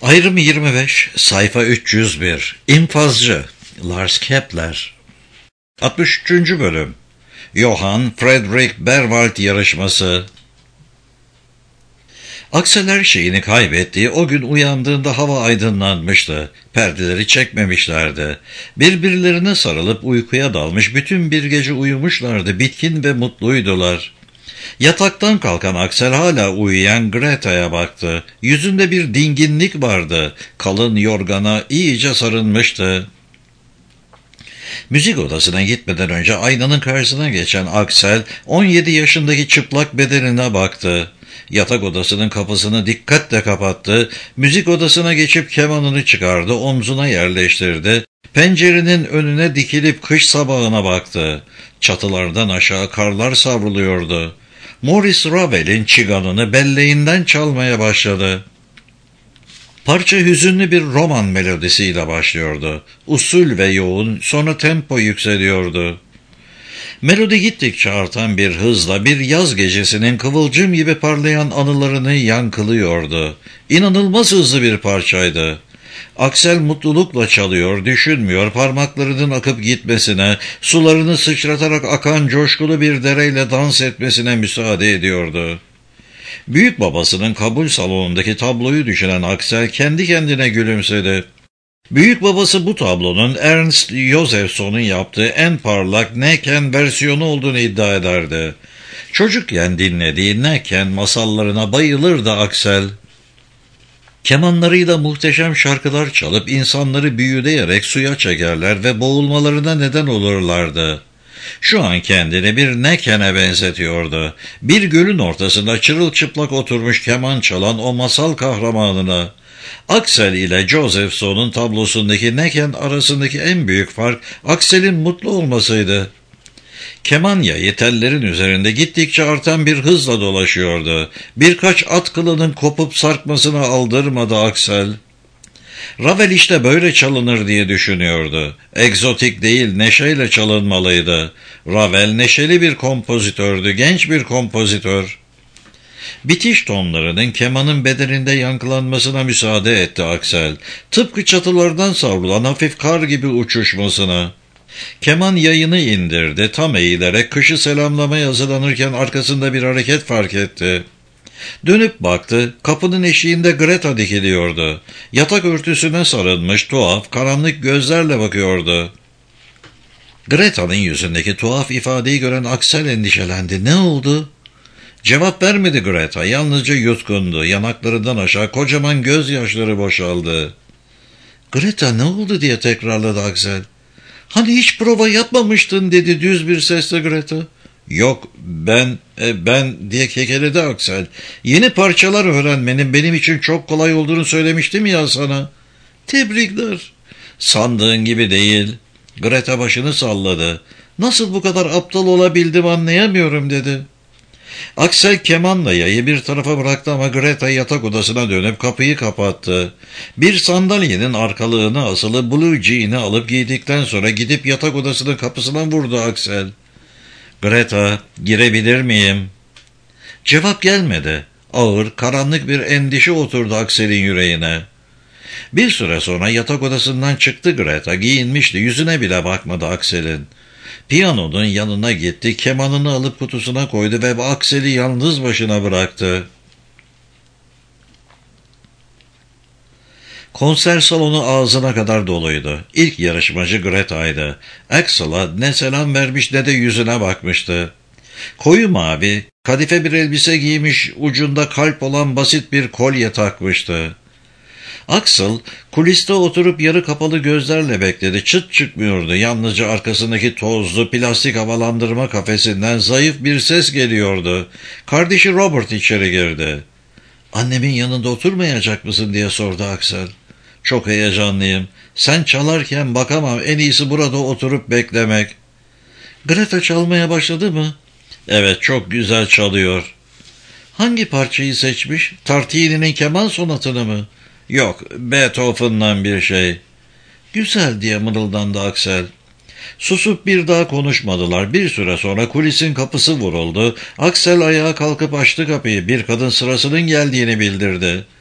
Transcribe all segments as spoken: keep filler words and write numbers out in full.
Ayrım yirmi beş, sayfa üç yüz bir. İnfazcı, Lars Kepler. altmış üçüncü bölüm. Johann Friedrich Berwald yarışması. Aksel her şeyini kaybettiği o gün uyandığında hava aydınlanmıştı. Perdeleri çekmemişlerdi. Birbirlerine sarılıp uykuya dalmış, bütün bir gece uyumuşlardı, bitkin ve mutluydular. Yataktan kalkan Aksel hala uyuyan Greta'ya baktı. Yüzünde bir dinginlik vardı. Kalın yorgana iyice sarılmıştı. Müzik odasına gitmeden önce aynanın karşısına geçen Aksel on yedi yaşındaki çıplak bedenine baktı. Yatak odasının kapısını dikkatle kapattı. Müzik odasına geçip kemanını çıkardı, omzuna yerleştirdi. Pencerenin önüne dikilip kış sabahına baktı. Çatılardan aşağı karlar savruluyordu. Maurice Ravel'in çiganını belleğinden çalmaya başladı. Parça hüzünlü bir roman melodisiyle başlıyordu. Usul ve yoğun, sonra tempo yükseliyordu. Melodi gittikçe artan bir hızla bir yaz gecesinin kıvılcım gibi parlayan anılarını yankılıyordu. İnanılmaz hızlı bir parçaydı. Aksel mutlulukla çalıyor, düşünmüyor, parmaklarının akıp gitmesine, sularını sıçratarak akan coşkulu bir dereyle dans etmesine müsaade ediyordu. Büyük babasının kabul salonundaki tabloyu düşünen Aksel kendi kendine gülümsedi. Büyük babası bu tablonun Ernst Josephson'un yaptığı en parlak Näcken versiyonu olduğunu iddia ederdi. Çocukken dinlediği Näcken masallarına bayılırdı Aksel. Kemanlarıyla muhteşem şarkılar çalıp insanları büyüleyerek suya çekerler ve boğulmalarına neden olurlardı. Şu an kendini bir Näcken'e benzetiyordu. Bir gölün ortasında çırılçıplak oturmuş keman çalan o masal kahramanına. Aksel ile Josephson'un tablosundaki Näcken arasındaki en büyük fark Aksel'in mutlu olmasıydı. Keman yayı tellerin üzerinde gittikçe artan bir hızla dolaşıyordu. Birkaç at kılının kopup sarkmasına aldırmadı Aksel. Ravel işte böyle çalınır diye düşünüyordu. Egzotik değil, neşeyle çalınmalıydı. Ravel neşeli bir kompozitördü, genç bir kompozitör. Bitiş tonlarının kemanın bedeninde yankılanmasına müsaade etti Aksel. Tıpkı çatılardan savrulan hafif kar gibi uçuşmasına. Keman yayını indirdi, tam eğilerek kışı selamlamaya hazırlanırken arkasında bir hareket fark etti. Dönüp baktı, kapının eşiğinde Greta dikiliyordu. Yatak örtüsüne sarılmış, tuhaf, karanlık gözlerle bakıyordu. Greta'nın yüzündeki tuhaf ifadeyi gören Aksel endişelendi. Ne oldu? Cevap vermedi Greta, yalnızca yutkundu. Yanaklarından aşağı kocaman gözyaşları boşaldı. Greta ne oldu diye tekrarladı Aksel. Hani hiç prova yapmamıştın dedi düz bir sesle Greta. Yok ben e, ben diye kekeledi Aksel. Yeni parçalar öğrenmenin benim için çok kolay olduğunu söylemiştim ya sana. Tebrikler. Sandığın gibi değil. Greta başını salladı. Nasıl bu kadar aptal olabildim anlayamıyorum dedi. Aksel kemanla yayı bir tarafa bıraktı ama Greta yatak odasına dönüp kapıyı kapattı. Bir sandalyenin arkalığına asılı blue jean'i alıp giydikten sonra gidip yatak odasının kapısına vurdu Aksel. Greta, girebilir miyim? Cevap gelmedi. Ağır, karanlık bir endişe oturdu Aksel'in yüreğine. Bir süre sonra yatak odasından çıktı Greta, giyinmişti, yüzüne bile bakmadı Aksel'in. Piyanonun yanına gitti, kemanını alıp kutusuna koydu ve Aksel'i yalnız başına bıraktı. Konser salonu ağzına kadar doluydu. İlk yarışmacı Greta'ydı. Aksel'a ne selam vermiş ne de yüzüne bakmıştı. Koyu mavi, kadife bir elbise giymiş, ucunda kalp olan basit bir kolye takmıştı. Aksel, kuliste oturup yarı kapalı gözlerle bekledi. Çıt çıkmıyordu. Yalnızca arkasındaki tozlu plastik havalandırma kafesinden zayıf bir ses geliyordu. Kardeşi Robert içeri girdi. Annemin yanında oturmayacak mısın diye sordu Aksel. Çok heyecanlıyım. Sen çalarken bakamam. En iyisi burada oturup beklemek. Greta çalmaya başladı mı? Evet, çok güzel çalıyor. Hangi parçayı seçmiş? Tartini'nin keman sonatını mı? Yok, Beethoven'dan bir şey. Güzel diye mırıldandı Aksel. Susup bir daha konuşmadılar. Bir süre sonra kulisin kapısı vuruldu. Aksel ayağa kalkıp açtı kapıyı. Bir kadın sırasının geldiğini bildirdi.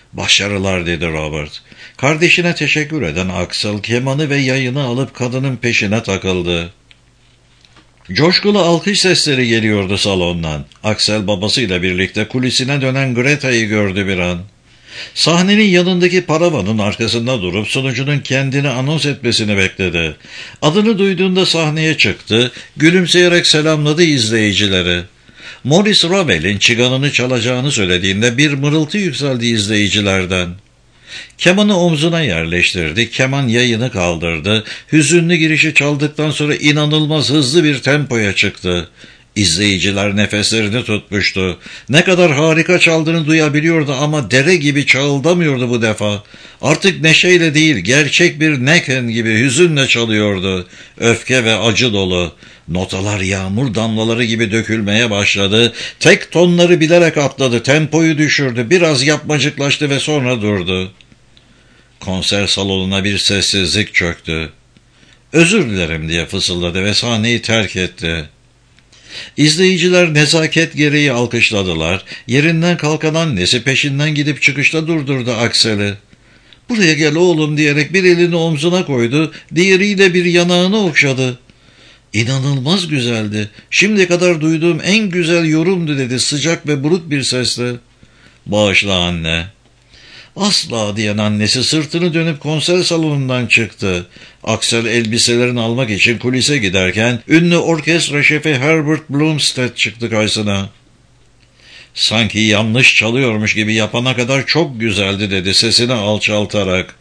Başarılar dedi Robert. Kardeşine teşekkür eden Axel kemanı ve yayını alıp kadının peşine takıldı. Coşkulu alkış sesleri geliyordu salondan. Axel babasıyla birlikte kulisine dönen Greta'yı gördü bir an. Sahnenin yanındaki paravanın arkasında durup sunucunun kendini anons etmesini bekledi. Adını duyduğunda sahneye çıktı, gülümseyerek selamladı izleyicileri. Maurice Ravel'in çıganını çalacağını söylediğinde bir mırıltı yükseldi izleyicilerden. Kemanı omzuna yerleştirdi, keman yayını kaldırdı, hüzünlü girişi çaldıktan sonra inanılmaz hızlı bir tempoya çıktı. İzleyiciler nefeslerini tutmuştu. Ne kadar harika çaldığını duyabiliyordu ama dere gibi çağıldamıyordu bu defa. Artık neşeyle değil, gerçek bir neken gibi hüzünle çalıyordu. Öfke ve acı dolu. Notalar yağmur damlaları gibi dökülmeye başladı. Tek tonları bilerek atladı, tempoyu düşürdü, biraz yapmacıklaştı ve sonra durdu. Konser salonuna bir sessizlik çöktü. "Özür dilerim" diye fısıldadı ve sahneyi terk etti. İzleyiciler nezaket gereği alkışladılar. Yerinden kalkan annesi peşinden gidip çıkışta durdurdu Aksel'i. "Buraya gel oğlum" diyerek bir elini omzuna koydu, diğeriyle bir yanağını okşadı. "İnanılmaz güzeldi. Şimdiye kadar duyduğum en güzel yorumdu" dedi sıcak ve buruk bir sesle. "Bağışla anne." "Asla" diyen annesi sırtını dönüp konser salonundan çıktı. Axel elbiselerini almak için kulise giderken ünlü orkestra şefi Herbert Blomstedt çıktı karşısına. "Sanki yanlış çalıyormuş gibi yapana kadar çok güzeldi" dedi sesini alçaltarak.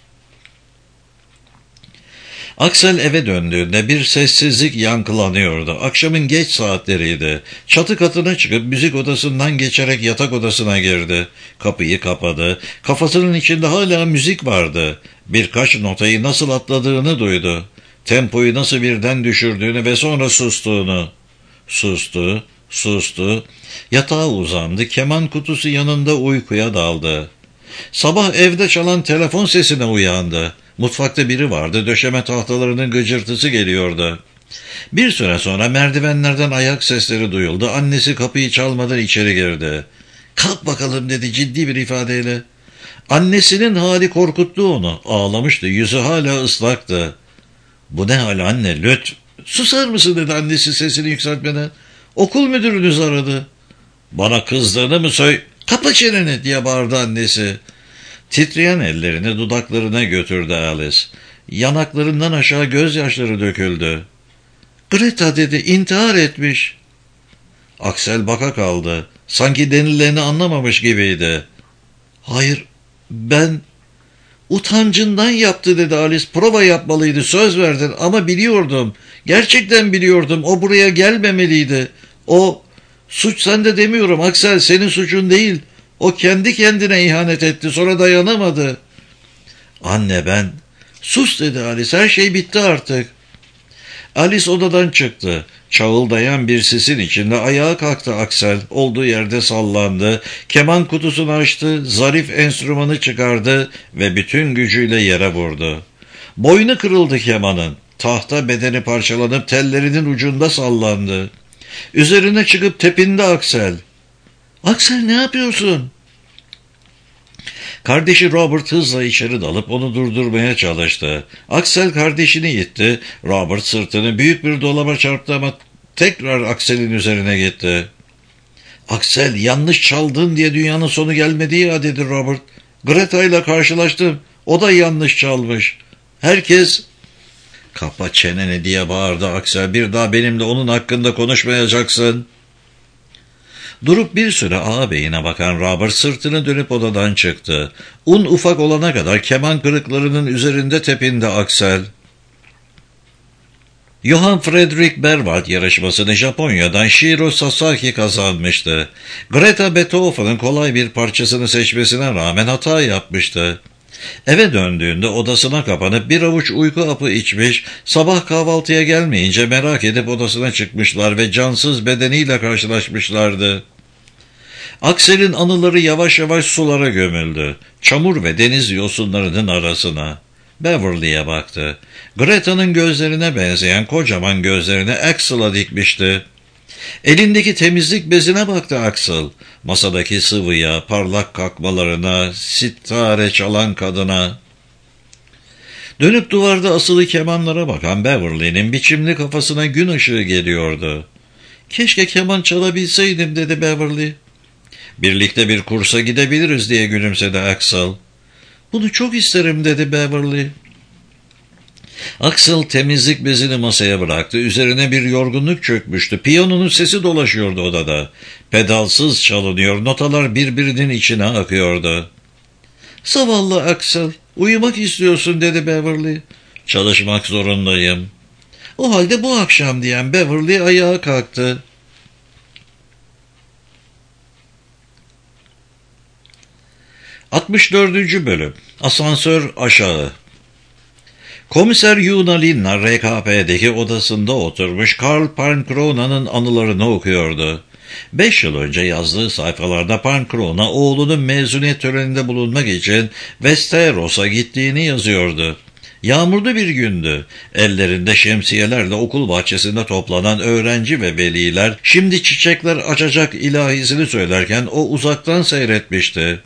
Axel eve döndüğünde bir sessizlik yankılanıyordu. Akşamın geç saatleriydi. Çatı katına çıkıp müzik odasından geçerek yatak odasına girdi. Kapıyı kapadı. Kafasının içinde hala müzik vardı. Birkaç notayı nasıl atladığını duydu. Tempoyu nasıl birden düşürdüğünü ve sonra sustuğunu. Sustu, sustu. Yatağa uzandı. Keman kutusu yanında uykuya daldı. Sabah evde çalan telefon sesine uyandı. Mutfakta biri vardı, döşeme tahtalarının gıcırtısı geliyordu. Bir süre sonra merdivenlerden ayak sesleri duyuldu. Annesi kapıyı çalmadan içeri girdi. "Kalk bakalım" dedi ciddi bir ifadeyle. Annesinin hali korkuttu onu. Ağlamıştı, yüzü hala ıslaktı. "Bu ne hal anne, lütfen." "Susar mısın" dedi annesi sesini yükseltmeden. "Okul müdürünüz aradı." "Bana kızdığını mı söyle?" "Kapa çeneni" diye bağırdı annesi. Titreyen ellerini dudaklarına götürdü Alice. Yanaklarından aşağı gözyaşları döküldü. "Greta" dedi, "intihar etmiş." Axel baka kaldı. Sanki denileni anlamamış gibiydi. "Hayır, ben..." "Utancından yaptı" dedi Alice. "Prova yapmalıydı, söz verdin ama biliyordum. Gerçekten biliyordum. O buraya gelmemeliydi. O... Suç sende demiyorum Axel, senin suçun değil. O kendi kendine ihanet etti, sonra dayanamadı." "Anne ben..." "Sus" dedi Alice, "her şey bitti artık." Alice odadan çıktı. Çağıldayan bir sesin içinde ayağa kalktı Axel. Olduğu yerde sallandı. Keman kutusunu açtı, zarif enstrümanı çıkardı ve bütün gücüyle yere vurdu. Boynu kırıldı kemanın. Tahta bedeni parçalanıp tellerinin ucunda sallandı. Üzerine çıkıp tepindi Axel. "Axel ne yapıyorsun?" Kardeşi Robert hızla içeri dalıp onu durdurmaya çalıştı. Axel kardeşini itti. Robert sırtını büyük bir dolaba çarptı ama tekrar Axel'in üzerine gitti. "Axel, yanlış çaldın diye dünyanın sonu gelmedi ya" dedi Robert. "Greta ile karşılaştım. O da yanlış çalmış. Herkes..." "Kapa çeneni" diye bağırdı Axel. "Bir daha benimle onun hakkında konuşmayacaksın." Durup bir süre ağabeyine bakan Robert sırtını dönüp odadan çıktı. Un ufak olana kadar keman kırıklarının üzerinde tepindi Axel. Johann Friedrich Berwald yarışmasını Japonya'dan Shiro Sasaki kazanmıştı. Greta Beethoven'ın kolay bir parçasını seçmesine rağmen hata yapmıştı. Eve döndüğünde odasına kapanıp bir avuç uyku hapı içmiş, sabah kahvaltıya gelmeyince merak edip odasına çıkmışlar ve cansız bedeniyle karşılaşmışlardı. Axel'in anıları yavaş yavaş sulara gömüldü. Çamur ve deniz yosunlarının arasına. Beverly'e baktı. Greta'nın gözlerine benzeyen kocaman gözlerini Axel'a dikmişti. Elindeki temizlik bezine baktı Axel. Masadaki sıvıya, parlak kakmalarına, sitare çalan kadına. Dönüp duvarda asılı kemanlara bakan Beverly'nin biçimli kafasına gün ışığı geliyordu. "Keşke keman çalabilseydim," dedi Beverly. "Birlikte bir kursa gidebiliriz," diye gülümsedi Axel. "Bunu çok isterim," dedi Beverly. Axel temizlik bezini masaya bıraktı. Üzerine bir yorgunluk çökmüştü. Piyanonun sesi dolaşıyordu odada. Pedalsız çalınıyor, notalar birbirinin içine akıyordu. "Zavallı Axel, uyumak istiyorsun," dedi Beverly. "Çalışmak zorundayım." "O halde bu akşam," diyen Beverly ayağa kalktı. altmış dördüncü bölüm. Asansör aşağı. Komiser Yuna Linna R K P'deki odasında oturmuş Karl Pankrona'nın anılarını okuyordu. Beş yıl önce yazdığı sayfalarda Pankrona oğlunun mezuniyet töreninde bulunmak için Westeros'a gittiğini yazıyordu. Yağmurlu bir gündü. Ellerinde şemsiyelerle okul bahçesinde toplanan öğrenci ve veliler şimdi çiçekler açacak ilahisini söylerken o uzaktan seyretmişti.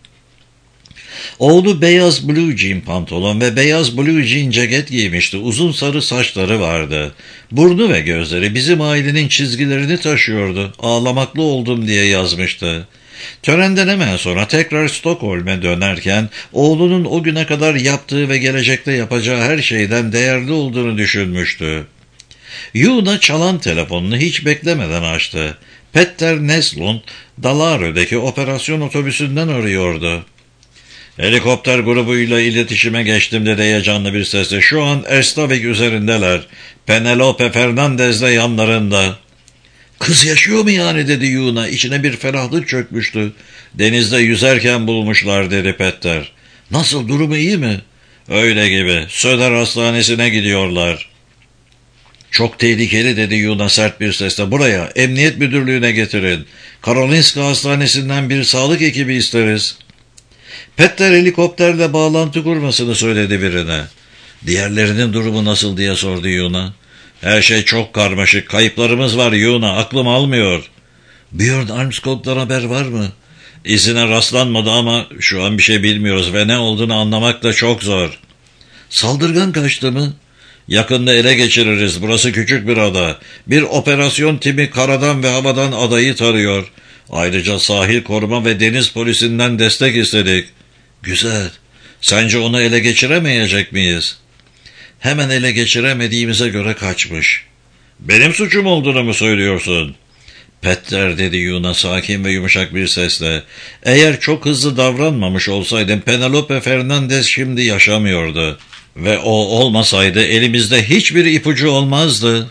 Oğlu beyaz blue jean pantolon ve beyaz blue jean ceket giymişti. Uzun sarı saçları vardı. Burnu ve gözleri bizim ailenin çizgilerini taşıyordu. "Ağlamaklı oldum," diye yazmıştı. Törenden hemen sonra tekrar Stockholm'e dönerken oğlunun o güne kadar yaptığı ve gelecekte yapacağı her şeyden değerli olduğunu düşünmüştü. Yuna çalan telefonunu hiç beklemeden açtı. Petter Neslund, Dalaro'daki operasyon otobüsünden arıyordu. "Helikopter grubuyla iletişime geçtim," dedi heyecanlı bir sesle. "Şu an Erstavik üzerindeler. Penelope Fernandez de yanlarında." "Kız yaşıyor mu yani?" dedi Yuna. İçine bir ferahlık çökmüştü. "Denizde yüzerken bulmuşlar," dedi Petter. "Nasıl, durumu iyi mi?" "Öyle gibi. Söder Hastanesi'ne gidiyorlar." "Çok tehlikeli," dedi Yuna sert bir sesle. "Buraya, emniyet müdürlüğüne getirin. Karolinska Hastanesi'nden bir sağlık ekibi isteriz." Petter helikopterle bağlantı kurmasını söyledi birine. "Diğerlerinin durumu nasıl?" diye sordu Yuna. "Her şey çok karmaşık. Kayıplarımız var Yuna. Aklım almıyor." "Björn Armskog'dan haber var mı?" "İzine rastlanmadı ama şu an bir şey bilmiyoruz ve ne olduğunu anlamak da çok zor." "Saldırgan kaçtı mı?" "Yakında ele geçiririz. Burası küçük bir ada. Bir operasyon timi karadan ve havadan adayı tarıyor. Ayrıca sahil koruma ve deniz polisinden destek istedik." "Güzel. Sence onu ele geçiremeyecek miyiz?" "Hemen ele geçiremediğimize göre kaçmış." "Benim suçum olduğunu mu söylüyorsun?" "Petter," dedi Yuna sakin ve yumuşak bir sesle. "Eğer çok hızlı davranmamış olsaydın Penelope Fernandez şimdi yaşamıyordu. Ve o olmasaydı elimizde hiçbir ipucu olmazdı."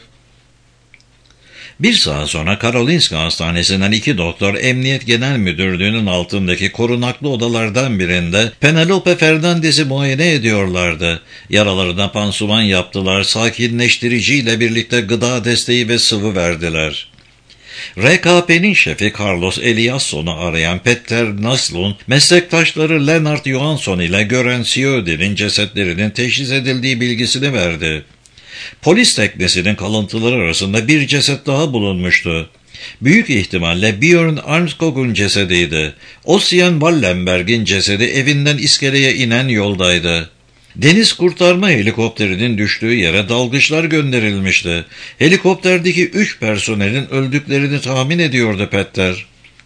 Bir saat sonra Karolinska Hastanesi'nden iki doktor Emniyet Genel Müdürlüğü'nün altındaki korunaklı odalardan birinde Penelope Fernandez'i muayene ediyorlardı. Yaralarına pansuman yaptılar, sakinleştiriciyle birlikte gıda desteği ve sıvı verdiler. R K P'nin şefi Carlos Eliasson'u arayan Petter Naslund, meslektaşları Lennart Johansson ile Gören Sjödin'in cesetlerinin teşhis edildiği bilgisini verdi. Polis teknesinin kalıntıları arasında bir ceset daha bulunmuştu. Büyük ihtimalle Björn Armskog'un cesediydi. Ossian Wallenberg'in cesedi evinden iskeleye inen yoldaydı. Deniz kurtarma helikopterinin düştüğü yere dalgıçlar gönderilmişti. Helikopterdeki üç personelin öldüklerini tahmin ediyordu Petter.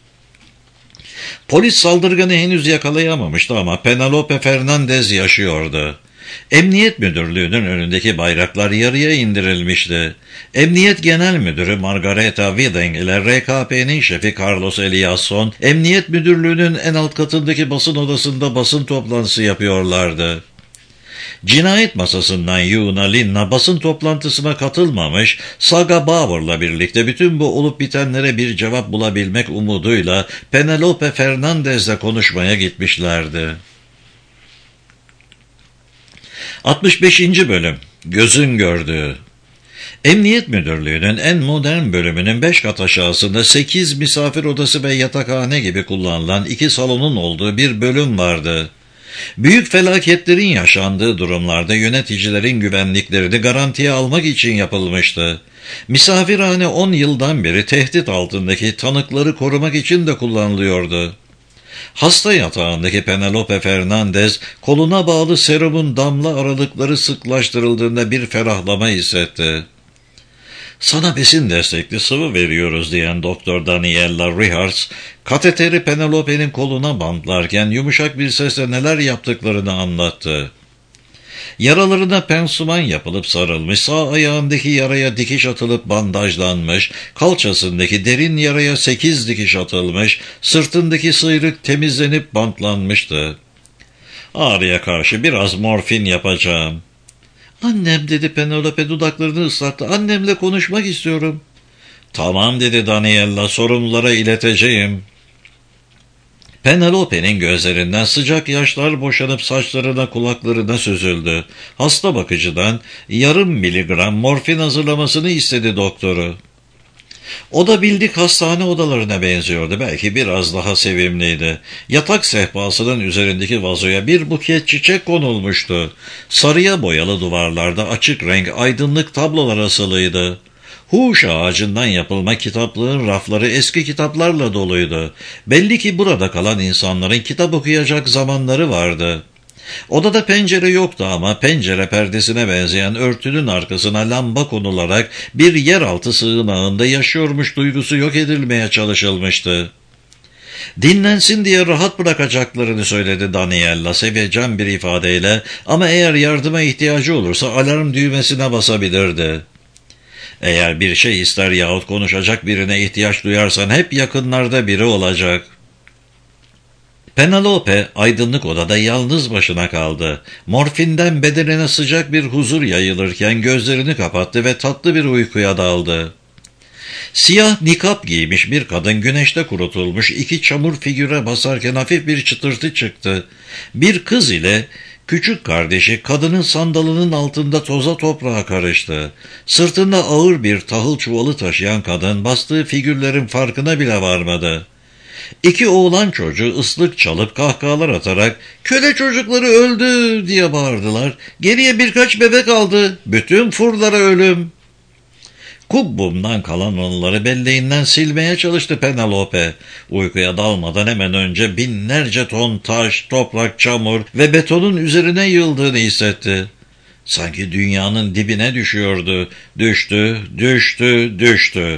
Polis saldırganı henüz yakalayamamıştı ama Penelope Fernandez yaşıyordu. Emniyet Müdürlüğü'nün önündeki bayraklar yarıya indirilmişti. Emniyet Genel Müdürü Margareta Widing ile R K P'nin şefi Carlos Eliasson, Emniyet Müdürlüğü'nün en alt katındaki basın odasında basın toplantısı yapıyorlardı. Cinayet masasından Yuna Linna basın toplantısına katılmamış, Saga Bauer'la birlikte bütün bu olup bitenlere bir cevap bulabilmek umuduyla Penelope Fernandez'le konuşmaya gitmişlerdi. altmış beşinci bölüm. Gözün gördüğü. Emniyet Müdürlüğü'nün en modern bölümünün beş kat aşağısında sekiz misafir odası ve yatakhane gibi kullanılan iki salonun olduğu bir bölüm vardı. Büyük felaketlerin yaşandığı durumlarda yöneticilerin güvenliklerini garantiye almak için yapılmıştı. Misafirhane on yıldan beri tehdit altındaki tanıkları korumak için de kullanılıyordu. Hasta yatağındaki Penelope Fernandez, koluna bağlı serumun damla aralıkları sıklaştırıldığında bir ferahlama hissetti. "Sana besin destekli sıvı veriyoruz," diyen Doktor Daniela Richards, kateteri Penelope'nin koluna bantlarken yumuşak bir sesle neler yaptıklarını anlattı. Yaralarına pansuman yapılıp sarılmış, sağ ayağındaki yaraya dikiş atılıp bandajlanmış, kalçasındaki derin yaraya sekiz dikiş atılmış, sırtındaki sıyrık temizlenip bantlanmıştı. "Ağrıya karşı biraz morfin yapacağım." "Annem," dedi Penelope, dudaklarını ıslattı. "Annemle konuşmak istiyorum." "Tamam," dedi Daniela, "sorumlulara ileteceğim." Penelope'nin gözlerinden sıcak yaşlar boşanıp saçlarına kulaklarına süzüldü. Hasta bakıcıdan yarım miligram morfin hazırlamasını istedi doktoru. O da bildik hastane odalarına benziyordu. Belki biraz daha sevimliydi. Yatak sehpasının üzerindeki vazoya bir buket çiçek konulmuştu. Sarıya boyalı duvarlarda açık renk aydınlık tablolar asılıydı. Huş ağacından yapılma kitaplığın rafları eski kitaplarla doluydu. Belli ki burada kalan insanların kitap okuyacak zamanları vardı. Odada pencere yoktu ama pencere perdesine benzeyen örtünün arkasına lamba konularak bir yeraltı sığınağında yaşıyormuş duygusu yok edilmeye çalışılmıştı. "Dinlensin diye rahat bırakacaklarını söyledi Daniela sevecen bir ifadeyle, ama eğer yardıma ihtiyacı olursa alarm düğmesine basabilirdi. Eğer bir şey ister yahut konuşacak birine ihtiyaç duyarsan hep yakınlarda biri olacak." Penelope aydınlık odada yalnız başına kaldı. Morfinden bedenine sıcak bir huzur yayılırken gözlerini kapattı ve tatlı bir uykuya daldı. Siyah nikap giymiş bir kadın güneşte kurutulmuş iki çamur figüre basarken hafif bir çıtırtı çıktı. Bir kız ile küçük kardeşi kadının sandalının altında toza toprağa karıştı. Sırtında ağır bir tahıl çuvalı taşıyan kadın bastığı figürlerin farkına bile varmadı. İki oğlan çocuğu ıslık çalıp kahkahalar atarak "Köle çocukları öldü!" diye bağırdılar. "Geriye birkaç bebek kaldı. Bütün furlara ölüm." Kubbumdan kalan onları belleğinden silmeye çalıştı Penelope. Uykuya dalmadan hemen önce binlerce ton taş, toprak, çamur ve betonun üzerine yığıldığını hissetti. Sanki dünyanın dibine düşüyordu. Düştü, düştü, düştü.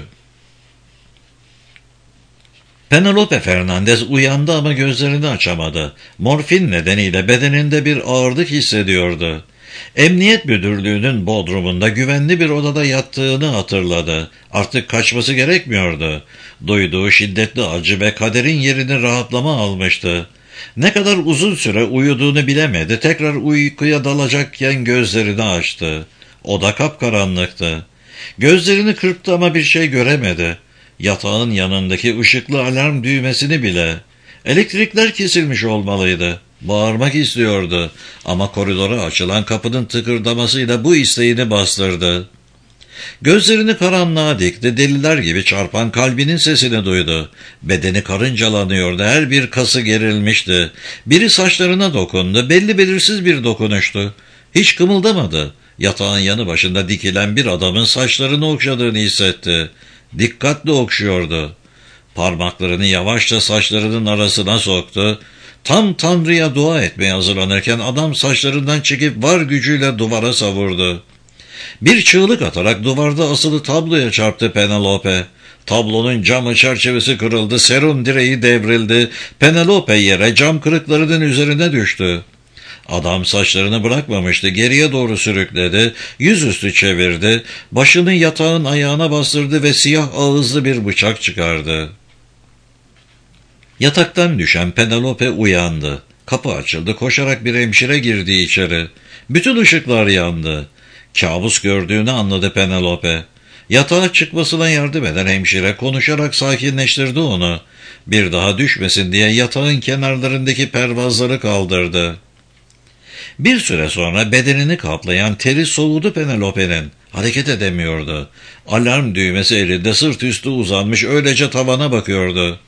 Penelope Fernandez uyandı ama gözlerini açamadı. Morfin nedeniyle bedeninde bir ağırlık hissediyordu. Emniyet müdürlüğünün bodrumunda güvenli bir odada yattığını hatırladı. Artık kaçması gerekmiyordu. Duyduğu şiddetli acı ve kaderin yerini rahatlama almıştı. Ne kadar uzun süre uyuduğunu bilemedi. Tekrar uykuya dalacakken gözlerini açtı. Oda kapkaranlıktı. Gözlerini kırptı ama bir şey göremedi. Yatağın yanındaki ışıklı alarm düğmesini bile. Elektrikler kesilmiş olmalıydı. Bağırmak istiyordu ama koridora açılan kapının tıkırdamasıyla bu isteğini bastırdı. Gözlerini karanlığa dikti, deliler gibi çarpan kalbinin sesini duydu. Bedeni karıncalanıyordu, her bir kası gerilmişti. Biri saçlarına dokundu, belli belirsiz bir dokunuştu. Hiç kımıldamadı. Yatağın yanı başında dikilen bir adamın saçlarını okşadığını hissetti. Dikkatli okşuyordu. Parmaklarını yavaşça saçlarının arasına soktu. Tam Tanrı'ya dua etmeye hazırlanırken adam saçlarından çekip var gücüyle duvara savurdu. Bir çığlık atarak duvarda asılı tabloya çarptı Penelope. Tablonun camı çerçevesi kırıldı, serum direği devrildi. Penelope yere cam kırıklarının üzerine düştü. Adam saçlarını bırakmamıştı, geriye doğru sürükledi, yüzüstü çevirdi, başını yatağın ayağına bastırdı ve siyah ağızlı bir bıçak çıkardı. Yataktan düşen Penelope uyandı. Kapı açıldı, koşarak bir hemşire girdi içeri. Bütün ışıklar yandı. Kabus gördüğünü anladı Penelope. Yatağa çıkmasına yardım eden hemşire konuşarak sakinleştirdi onu. Bir daha düşmesin diye yatağın kenarlarındaki pervazları kaldırdı. Bir süre sonra bedenini kaplayan teri soğudu Penelope'nin. Hareket edemiyordu. Alarm düğmesi elinde sırt üstü uzanmış öylece tavana bakıyordu.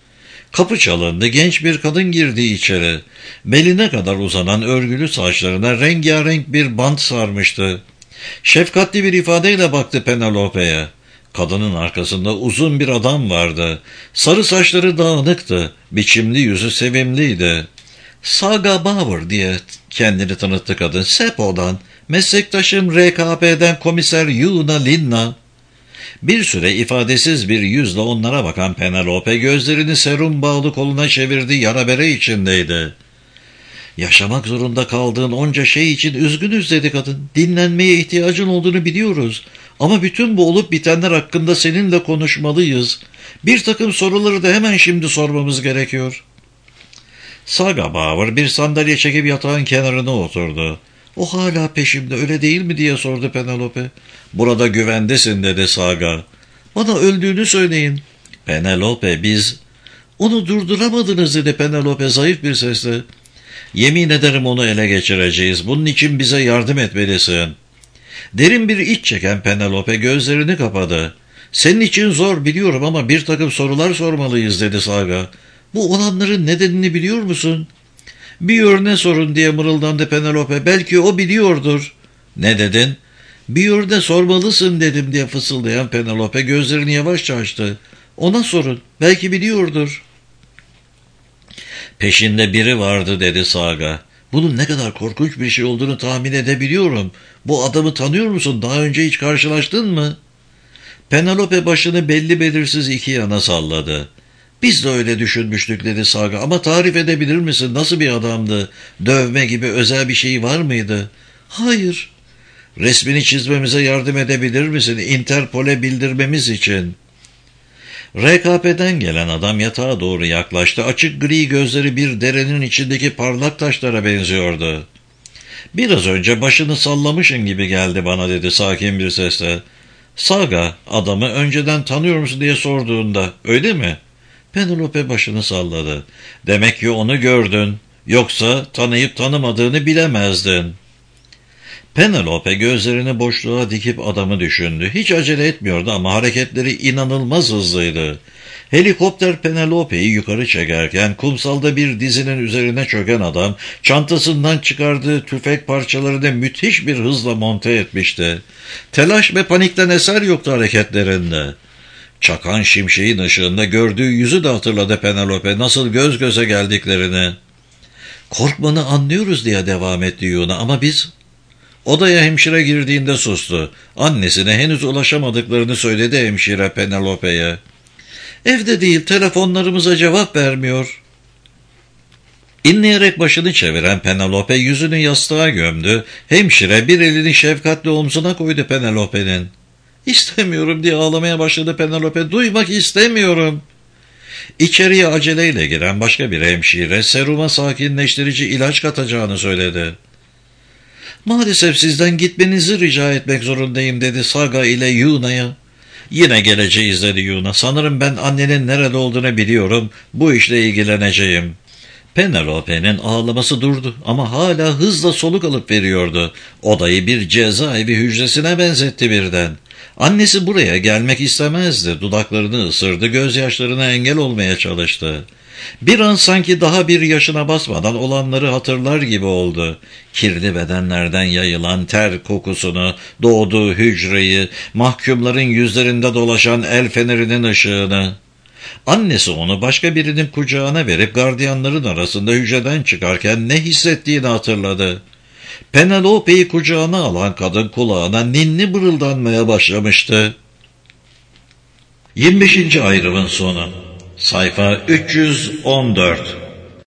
Kapı çalındı, genç bir kadın girdi içeri. Beline kadar uzanan örgülü saçlarına rengarenk bir bant sarmıştı. Şefkatli bir ifadeyle baktı Penelope'ye. Kadının arkasında uzun bir adam vardı. Sarı saçları dağınıktı, biçimli yüzü sevimliydi. Saga Bauer diye kendini tanıttı kadın. Sepo'dan, meslektaşım R K P'den komiser Yuna Linna. Bir süre ifadesiz bir yüzle onlara bakan Penelope gözlerini serum bağlı koluna çevirdi, yara bere içindeydi. Yaşamak zorunda kaldığın onca şey için üzgünüz dedi kadın. Dinlenmeye ihtiyacın olduğunu biliyoruz. Ama bütün bu olup bitenler hakkında seninle konuşmalıyız. Bir takım soruları da hemen şimdi sormamız gerekiyor. Saga Bauer bir sandalye çekip yatağın kenarına oturdu. O hala peşimde, öyle değil mi diye sordu Penelope. Burada güvendesin dedi Saga. Bana öldüğünü söyleyin. Penelope biz... Onu durduramadınız dedi Penelope zayıf bir sesle. Yemin ederim onu ele geçireceğiz. Bunun için bize yardım etmelisin. Derin bir iç çeken Penelope gözlerini kapadı. Senin için zor biliyorum ama bir takım sorular sormalıyız dedi Saga. Bu olanların nedenini biliyor musun? Bir örne sorun diye mırıldandı Penelope. Belki o biliyordur. Ne dedin? Bir örne sormalısın dedim diye fısıldayan Penelope gözlerini yavaşça açtı. Ona sorun. Belki biliyordur. Peşinde biri vardı dedi Saga. Bunun ne kadar korkunç bir şey olduğunu tahmin edebiliyorum. Bu adamı tanıyor musun? Daha önce hiç karşılaştın mı? Penelope başını belli belirsiz iki yana salladı. Biz de öyle düşünmüştük dedi Saga ama tarif edebilir misin? Nasıl bir adamdı? Dövme gibi özel bir şey var mıydı? Hayır. Resmini çizmemize yardım edebilir misin? Interpol'e bildirmemiz için. R K P'den gelen adam yatağa doğru yaklaştı. Açık gri gözleri bir derenin içindeki parlak taşlara benziyordu. Biraz önce başını sallamışın gibi geldi bana dedi sakin bir sesle. Saga adamı önceden tanıyor musun diye sorduğunda öyle mi? Penelope başını salladı. Demek ki onu gördün. Yoksa tanıyıp tanımadığını bilemezdin. Penelope gözlerini boşluğa dikip adamı düşündü. Hiç acele etmiyordu ama hareketleri inanılmaz hızlıydı. Helikopter Penelope'yi yukarı çekerken kumsalda bir dizinin üzerine çöken adam çantasından çıkardığı tüfek parçalarını müthiş bir hızla monte etmişti. Telaş ve panikten eser yoktu hareketlerinde. Çakan şimşeğin ışığında gördüğü yüzü de hatırladı Penelope nasıl göz göze geldiklerini. Korkmanı anlıyoruz diye devam etti Yuna ama biz... Odaya hemşire girdiğinde sustu. Annesine henüz ulaşamadıklarını söyledi hemşire Penelope'ye. Evde değil, telefonlarımıza cevap vermiyor. İnleyerek başını çeviren Penelope yüzünü yastığa gömdü. Hemşire bir elini şefkatle omzuna koydu Penelope'nin. İstemiyorum diye ağlamaya başladı Penelope. Duymak istemiyorum. İçeriye aceleyle giren başka bir hemşire seruma sakinleştirici ilaç katacağını söyledi. Maalesef sizden gitmenizi rica etmek zorundayım dedi Saga ile Yuna'ya. Yine geleceğiz dedi Yuna. Sanırım ben annenin nerede olduğunu biliyorum. Bu işle ilgileneceğim. Penelope'nin ağlaması durdu ama hala hızla soluk alıp veriyordu. Odayı bir cezaevi hücresine benzetti birden. Annesi buraya gelmek istemezdi. Dudaklarını ısırdı, gözyaşlarına engel olmaya çalıştı. Bir an sanki daha bir yaşına basmadan olanları hatırlar gibi oldu. Kirli bedenlerden yayılan ter kokusunu, doğduğu hücreyi, mahkumların yüzlerinde dolaşan el fenerinin ışığını. Annesi onu başka birinin kucağına verip gardiyanların arasında hücreden çıkarken ne hissettiğini hatırladı. Penelope'yi kucağına alan kadın kulağına ninni mırıldanmaya başlamıştı. yirmi beşinci ayrımın sonu. Sayfa üç yüz on dört.